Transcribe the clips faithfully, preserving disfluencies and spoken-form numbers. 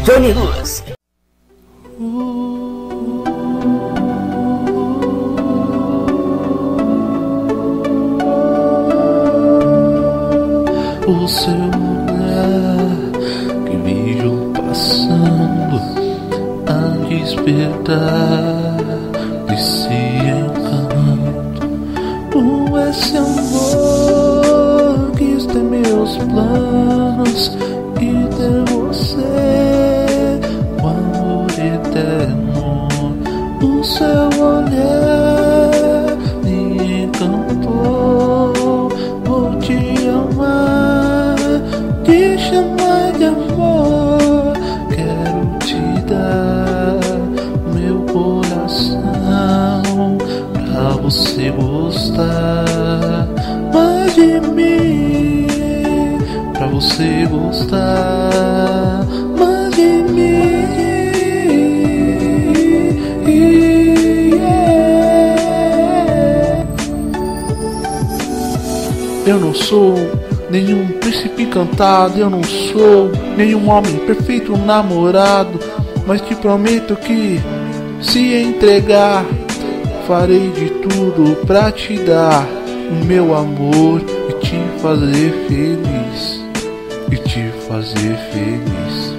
Johnny Luz. O seu olhar que vejo passando a despertar desse encanto. Oh, esse amor quis ter meus planos e ter você, o amor eterno. O seu olhar me encantou. Vou te amar, te chamar de amor. Quero te dar meu coração pra você gostar mais de mim, pra você gostar mais de mim. Eu não sou nenhum príncipe encantado, eu não sou nenhum homem perfeito namorado, mas te prometo que, se entregar, farei de tudo pra te dar o meu amor e te fazer feliz, e te fazer feliz.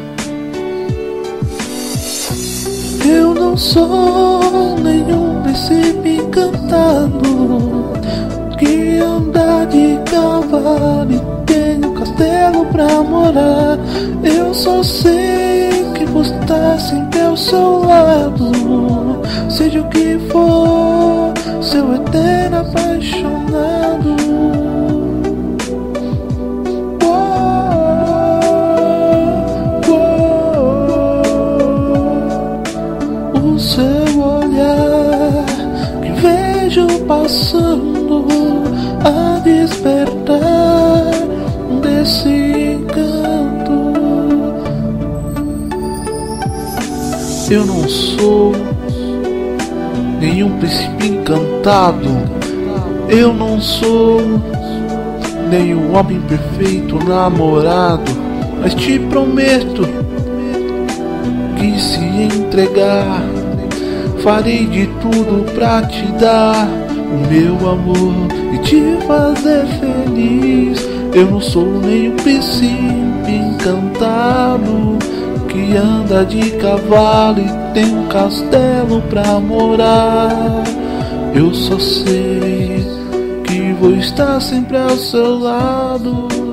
Eu não sou nenhum príncipe encantado que anda de cavalo e tem um castelo pra morar. Eu só sei que vou estar sempre ao seu lado, seja o que for, seu eterno apaixonado. O seu olhar que vejo passando a despertar desse encanto. Eu não sou nenhum príncipe encantado, eu não sou nenhum homem perfeito namorado, mas te prometo que, se entregar, farei de tudo pra te dar o meu amor e te fazer feliz. Eu não sou nenhum príncipe encantado que anda de cavalo e tem um castelo pra morar. Eu só sei que vou estar sempre ao seu lado.